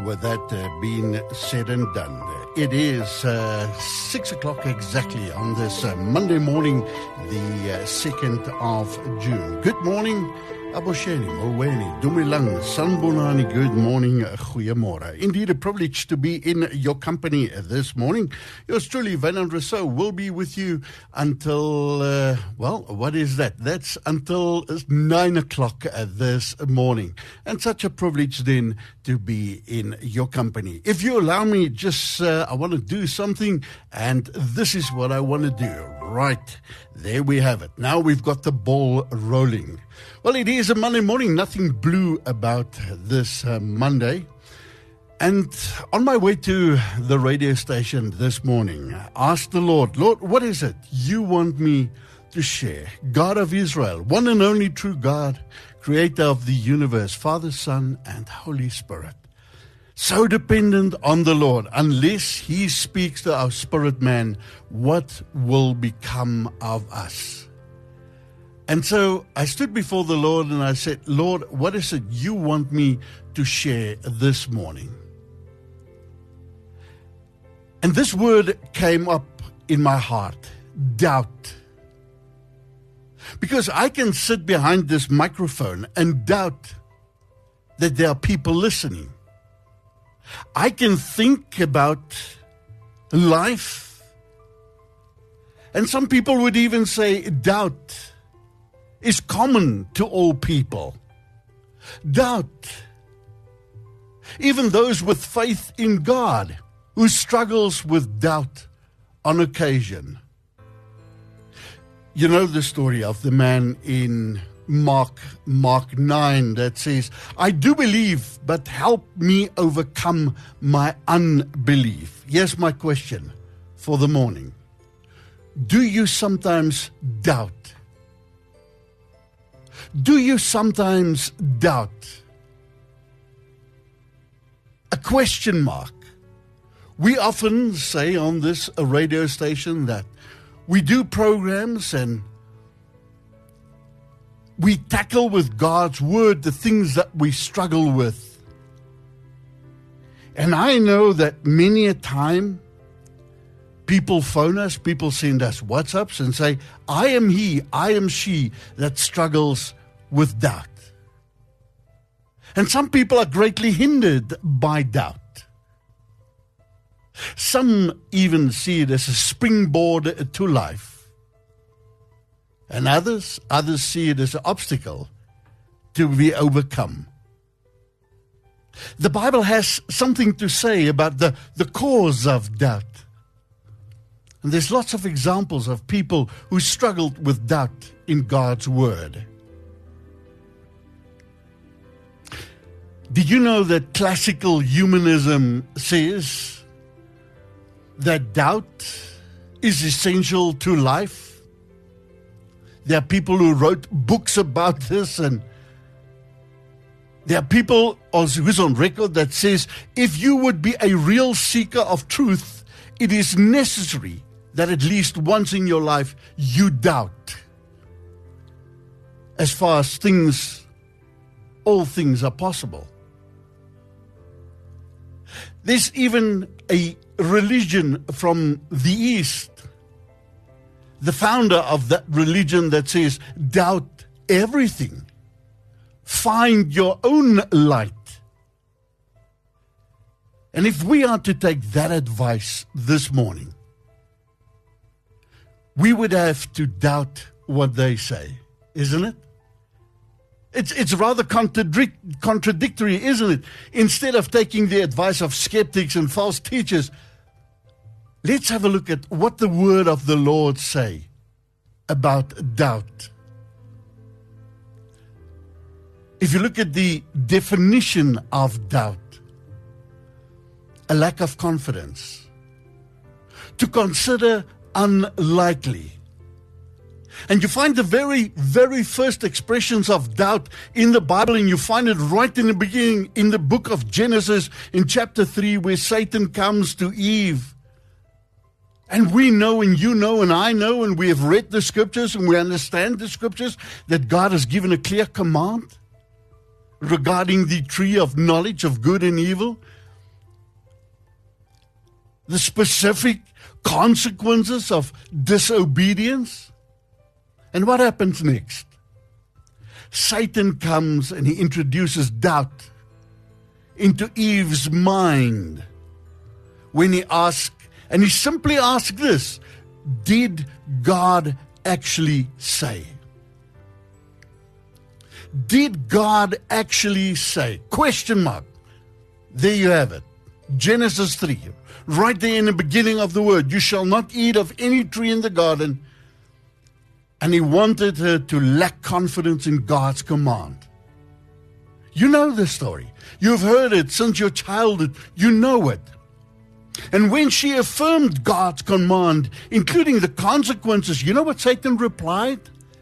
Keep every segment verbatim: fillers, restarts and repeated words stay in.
with that uh, being said and done, it is uh, six o'clock exactly on this uh, Monday morning, the uh, second of June. Good morning, Abosheni, Molweni, Dumilang, Sanbonani, good morning, Goeiemorgen. Indeed, a privilege to be in your company this morning. Yours truly, Wynand Rousseau, will be with you until, uh, well, what is that? That's until nine o'clock this morning. And such a privilege then to be in your company. If you allow me, just, uh, I want to do something, and this is what I want to do. Right, there we have it. Now we've got the ball rolling. Well, it is a Monday morning, nothing blue about this uh, Monday. And on my way to the radio station this morning, I asked the Lord, Lord, what is it you want me to share? God of Israel, one and only true God, creator of the universe, Father, Son, and Holy Spirit. So dependent on the Lord, unless He speaks to our spirit man, what will become of us? And so I stood before the Lord and I said, Lord, what is it you want me to share this morning? And this word came up in my heart, doubt. Because I can sit behind this microphone and doubt that there are people listening. I can think about life, and some people would even say doubt is common to all people. Doubt, even those with faith in God, who struggles with doubt on occasion. You know the story of the man in Mark, Mark nine that says, I do believe, but help me overcome my unbelief. Here's my question for the morning. Do you sometimes doubt? Do you sometimes doubt? A question mark. We often say on this radio station that we do programs and we tackle with God's word the things that we struggle with. And I know that many a time people phone us, people send us WhatsApps and say, I am he, I am she that struggles with doubt. And some people are greatly hindered by doubt. Some even see it as a springboard to life. And others, others see it as an obstacle to be overcome. The Bible has something to say about the, the cause of doubt. And there's lots of examples of people who struggled with doubt in God's Word. Did you know that classical humanism says that doubt is essential to life? There are people who wrote books about this, and there are people who's on record that says, if you would be a real seeker of truth, it is necessary that at least once in your life you doubt. As far as things, all things are possible. There's even a religion from the East, the founder of that religion that says, doubt everything. Find your own light. And if we are to take that advice this morning, we would have to doubt what they say, isn't it? It's, it's rather contradic- contradictory, isn't it? Instead of taking the advice of skeptics and false teachers, let's have a look at what the word of the Lord say about doubt. If you look at the definition of doubt, a lack of confidence, to consider unlikely. And you find the very, very first expressions of doubt in the Bible, and you find it right in the beginning in the book of Genesis in chapter three, where Satan comes to Eve. And we know, and you know, and I know, and we have read the scriptures, and we understand the scriptures, that God has given a clear command regarding the tree of knowledge of good and evil. the specific consequences of disobedience. And what happens next? Satan comes and he introduces doubt into Eve's mind when he asks, and he simply asks this, did God actually say? Did God actually say? Question mark. There you have it. Genesis three. Right there in the beginning of the word. You shall not eat of any tree in the garden. And he wanted her to lack confidence in God's command. You know the story. You've heard it since your childhood. You know it. And when she affirmed God's command, including the consequences, you know what Satan replied?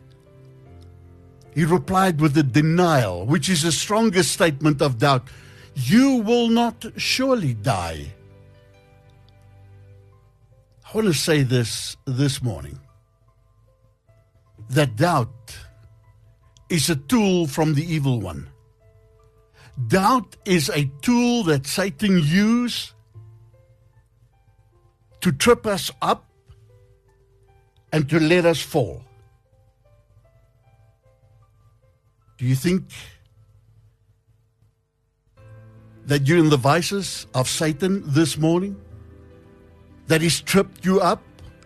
He replied with a denial, which is the strongest statement of doubt. You will not surely die. I want to say this this morning. That doubt is a tool from the evil one. Doubt is a tool that Satan uses to trip us up and to let us fall. Do you think that you're in the vices of Satan this morning? That he's tripped you up?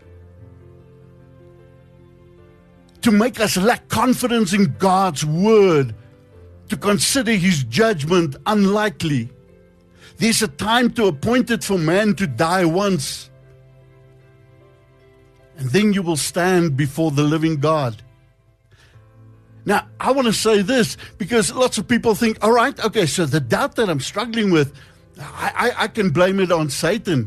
To make us lack confidence in God's word, to consider his judgment unlikely. There's a time to appointed for man to die once, and then you will stand before the living God. Now, I want to say this because lots of people think, all right, okay, so the doubt that I'm struggling with, I, I, I can blame it on Satan.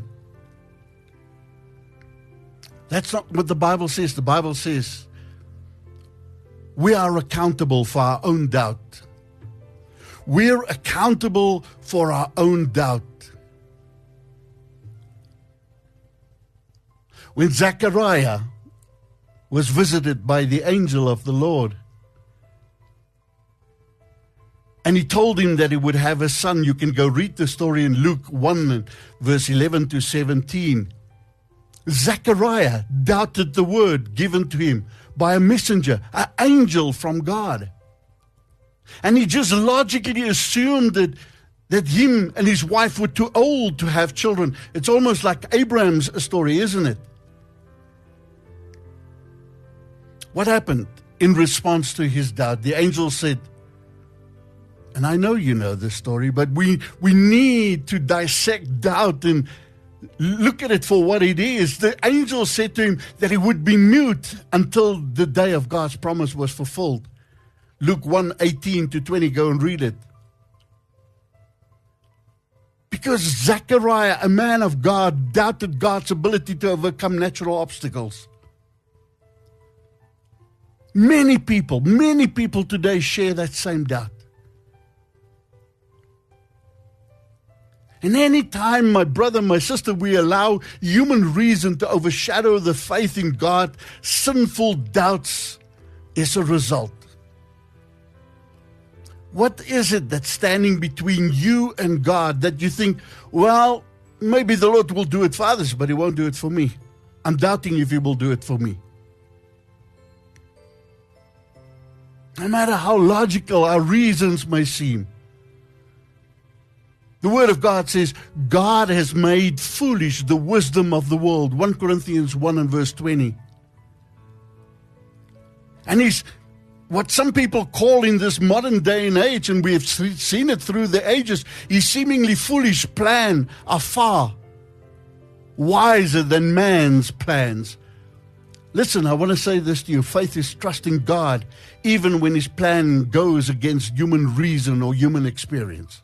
That's not what the Bible says. The Bible says we are accountable for our own doubt. We're accountable for our own doubt. When Zechariah was visited by the angel of the Lord, and he told him that he would have a son. You can go read the story in Luke one, verse eleven to seventeen. Zechariah doubted the word given to him by a messenger, an angel from God. And he just logically assumed that, that him and his wife were too old to have children. It's almost like Abraham's story, isn't it? What happened in response to his doubt? The angel said, and I know you know this story, but we, we need to dissect doubt and look at it for what it is. The angel said to him that he would be mute until the day of God's promise was fulfilled. Luke one, eighteen to twenty, go and read it. Because Zechariah, a man of God, doubted God's ability to overcome natural obstacles. Many people, many people today share that same doubt. And any time, my brother, my sister, we allow human reason to overshadow the faith in God, sinful doubts is a result. What is it that's standing between you and God that you think, well, maybe the Lord will do it for others, but he won't do it for me. I'm doubting if he will do it for me. No matter how logical our reasons may seem, the Word of God says, God has made foolish the wisdom of the world. First Corinthians one and verse twenty. And he's, what some people call in this modern day and age, and we have seen it through the ages, his seemingly foolish plan are far wiser than man's plans. Listen, I want to say this to you. Faith is trusting God even when his plan goes against human reason or human experience.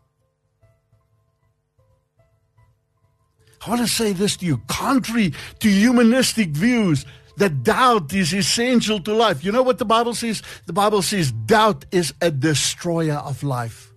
I want to say this to you. Contrary to humanistic views, that doubt is essential to life. You know what the Bible says? The Bible says doubt is a destroyer of life.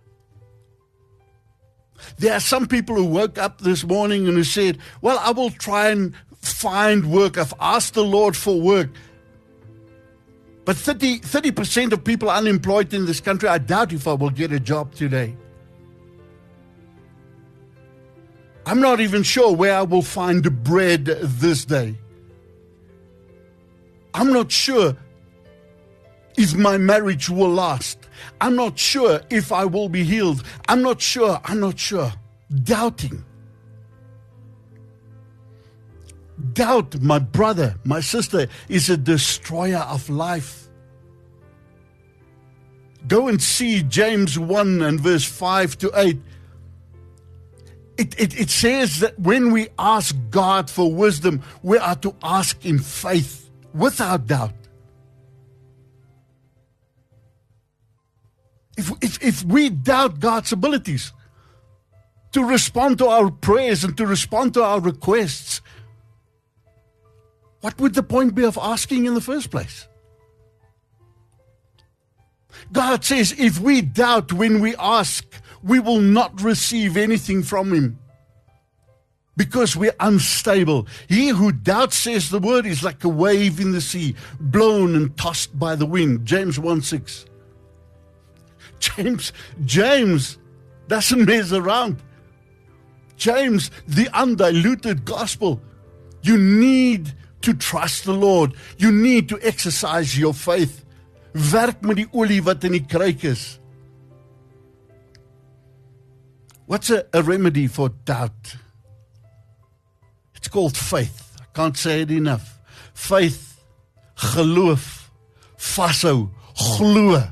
There are some people who woke up this morning and who said, well, I will try and find work. I've asked the Lord for work. But thirty percent of people unemployed in this country, I doubt if I will get a job today. I'm not even sure where I will find the bread this day. I'm not sure if my marriage will last. I'm not sure if I will be healed. I'm not sure. I'm not sure. Doubting. Doubt, my brother, my sister, is a destroyer of life. Go and see James one and verse five to eight. It, it, it says that when we ask God for wisdom, we are to ask in faith, without doubt. If, if, if we doubt God's abilities to respond to our prayers and to respond to our requests, what would the point be of asking in the first place? God says if we doubt when we ask, we will not receive anything from Him because we're unstable. He who doubts, says the word, is like a wave in the sea, blown and tossed by the wind. James one six. James, James doesn't mess around. James, the undiluted gospel. You need to trust the Lord. You need to exercise your faith. Werk met die olie wat in die kruik is. What's a, a remedy for doubt? It's called faith. I can't say it enough. Faith, geloof, vashou, glo.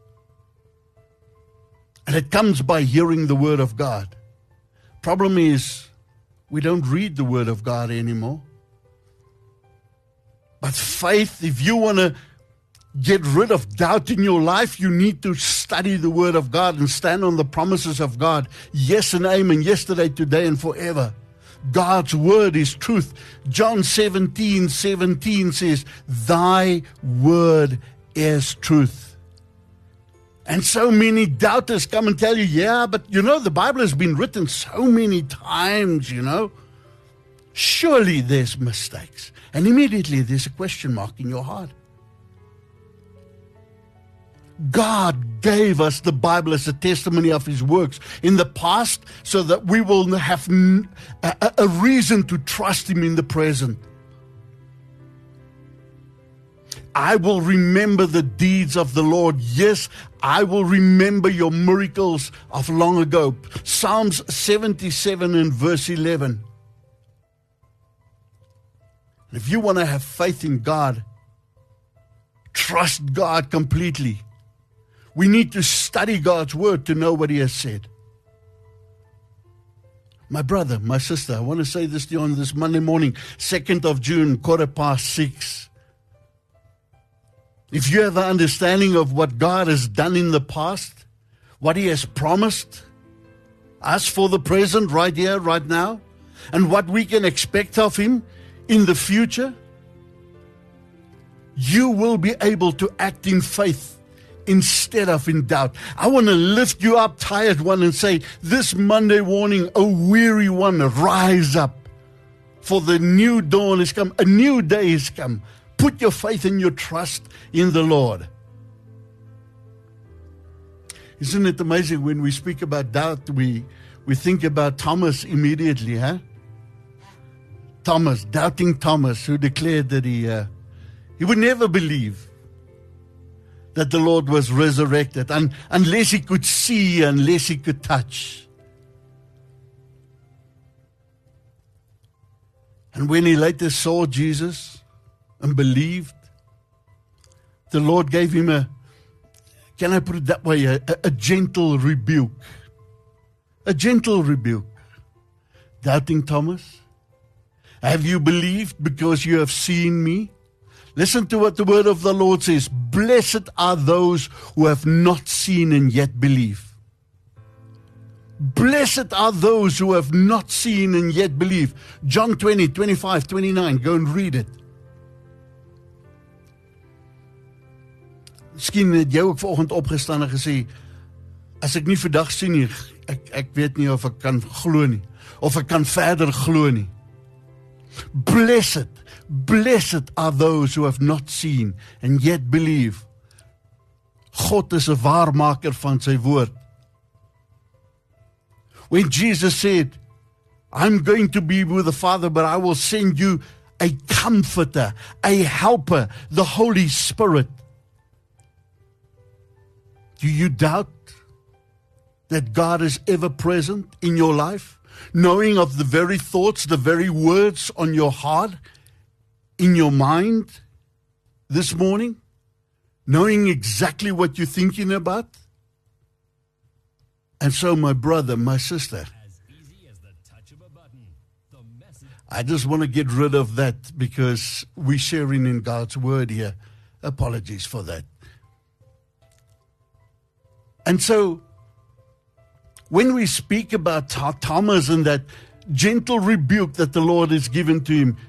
And it comes by hearing the word of God. Problem is, we don't read the word of God anymore. But faith, if you want to get rid of doubt in your life, you need to study the word of God and stand on the promises of God. Yes and amen, yesterday, today, and forever. God's word is truth. John seventeen seventeen says, thy word is truth. And so many doubters come and tell you, yeah, but you know, the Bible has been written so many times, you know. Surely there's mistakes. And immediately there's a question mark in your heart. God gave us the Bible as a testimony of His works in the past so that we will have a, a reason to trust Him in the present. I will remember the deeds of the Lord. Yes, I will remember your miracles of long ago. Psalms seventy-seven and verse eleven. If you want to have faith in God, trust God completely. We need to study God's word to know what He has said. My brother, my sister, I want to say this to you on this Monday morning, second of June, quarter past six. If you have an understanding of what God has done in the past, what He has promised us for the present, right here, right now, and what we can expect of Him in the future, you will be able to act in faith instead of in doubt. I want to lift you up, tired one, and say, this Monday morning, a weary one, rise up. For the new dawn has come, a new day has come. Put your faith and your trust in the Lord. Isn't it amazing when we speak about doubt, we, we think about Thomas immediately, huh? Thomas, doubting Thomas, who declared that he, uh, he would never believe that the Lord was resurrected, un- unless he could see, unless he could touch. And when he later saw Jesus and believed, the Lord gave him a, can I put it that way, a, a gentle rebuke. A gentle rebuke. Doubting Thomas, have you believed because you have seen me? Listen to what the word of the Lord says. Blessed are those who have not seen and yet believe. Blessed are those who have not seen and yet believe. John twenty, twenty-five, twenty-nine. Go and read it. Miskien het jy ook vanoggend opgestaan en gesê, as ek nie vandag sien nie, ek, ek weet nie of ek kan glo nie, of ek kan verder glo nie. Blessed, blessed are those who have not seen and yet believe. God is 'n waarmaker van sy woord. When Jesus said, I'm going to be with the Father, but I will send you a comforter, a helper, the Holy Spirit. Do you doubt that God is ever present in your life? Knowing of the very thoughts, the very words on your heart, in your mind this morning? Knowing exactly what you're thinking about? And so, my brother, my sister, I just want to get rid of that because we're sharing in God's word here. Apologies for that. And so, when we speak about Thomas and that gentle rebuke that the Lord has given to him,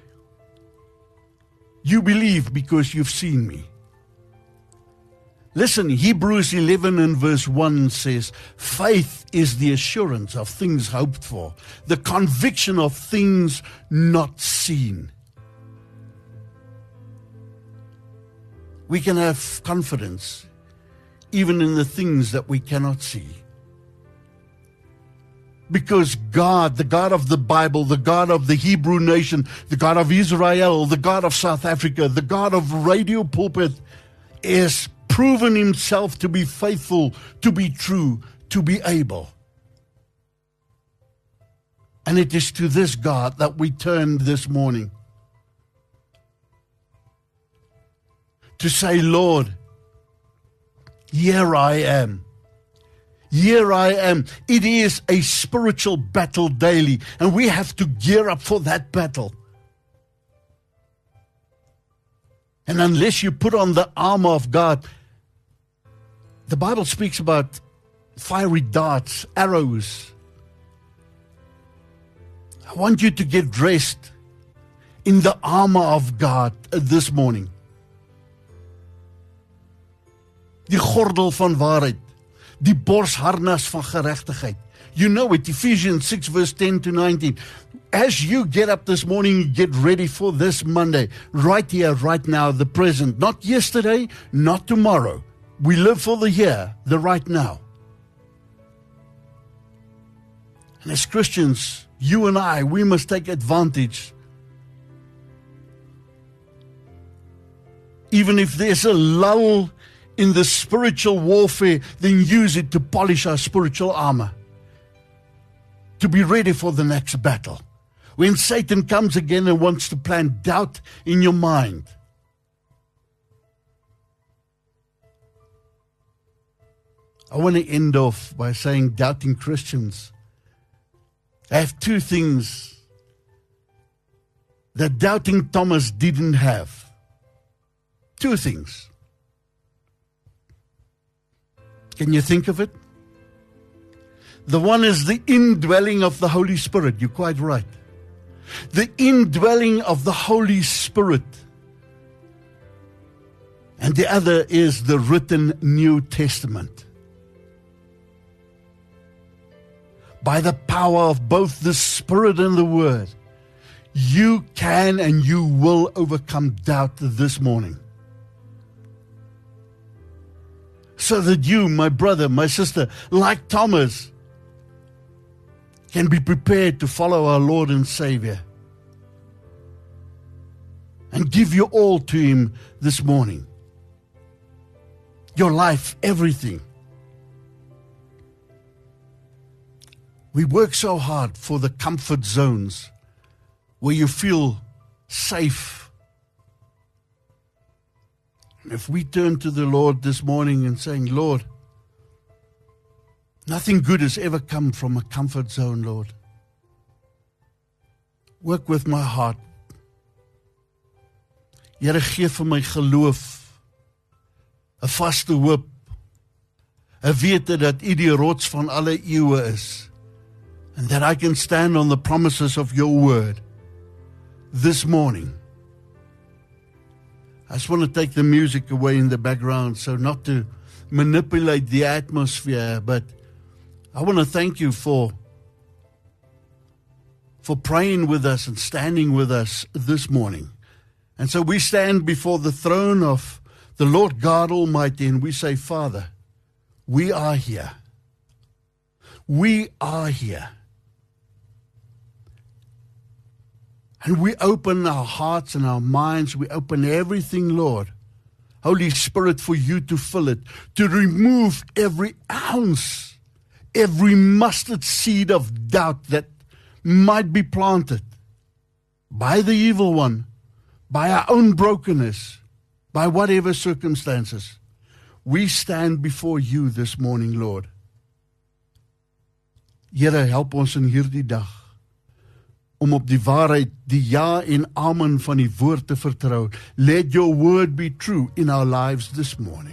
you believe because you've seen me. Listen, Hebrews eleven and verse one says, faith is the assurance of things hoped for, the conviction of things not seen. We can have confidence even in the things that we cannot see. Because God, the God of the Bible, the God of the Hebrew nation, the God of Israel, the God of South Africa, the God of Radio Pulpit, is proven himself to be faithful, to be true, to be able. And it is to this God that we turn this morning to say, Lord, here I am. Here I am. It is a spiritual battle daily, and we have to gear up for that battle. And unless you put on the armor of God, the Bible speaks about fiery darts, arrows. I want you to get dressed in the armor of God this morning. Die gordel van waarheid, die borsharnas van gerechtigheid. You know it, Ephesians six verse ten to nineteen. As you get up this morning, get ready for this Monday, right here, right now, the present. Not yesterday, not tomorrow. We live for the here, the right now. And as Christians, you and I, we must take advantage. Even if there's a lull in the spiritual warfare, then use it to polish our spiritual armor. To be ready for the next battle. When Satan comes again and wants to plant doubt in your mind. I want to end off by saying doubting Christians. I have two things that doubting Thomas didn't have. Two things. Can you think of it? The one is the indwelling of the Holy Spirit. You're quite right. The indwelling of the Holy Spirit. And the other is the written New Testament. By the power of both the Spirit and the Word, you can and you will overcome doubt this morning. So that you, my brother, my sister, like Thomas, can be prepared to follow our Lord and Savior. And give your all to Him this morning. Your life, everything. We work so hard for the comfort zones where you feel safe. If we turn to the Lord this morning and saying, Lord, nothing good has ever come from a comfort zone, Lord. Work with my heart. Here gee vir my geloof, 'n vaste hoop, 'n wete dat U die rots van alle eeue is, and that I can stand on the promises of Your word this morning. I just want to take the music away in the background, so not to manipulate the atmosphere, but I want to thank you for, for praying with us and standing with us this morning. And so we stand before the throne of the Lord God Almighty and we say, Father, we are here. We are here. And we open our hearts and our minds. We open everything, Lord. Holy Spirit, for you to fill it, to remove every ounce, every mustard seed of doubt that might be planted by the evil one, by our own brokenness, by whatever circumstances. We stand before you this morning, Lord. Here, help ons in hierdie dag om op die waarheid, die ja en amen van die woord te vertrou. Let your word be true in our lives this morning.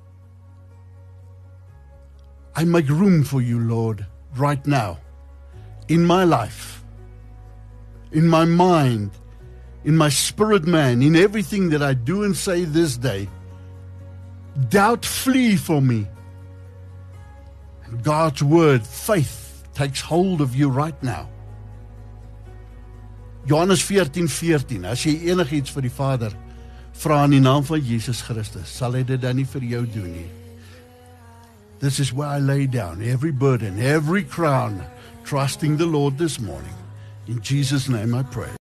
I make room for you, Lord, right now, in my life, in my mind, in my spirit man, in everything that I do and say this day. Doubt flee from me. And God's word, faith, takes hold of you right now. Johannes fourteen fourteen, as jy enigiets vir die Vader vra in die naam van Jesus Christus, sal hy dit dan nie vir jou doen nie. This is where I lay down every burden, every crown, trusting the Lord this morning. In Jesus' name I pray.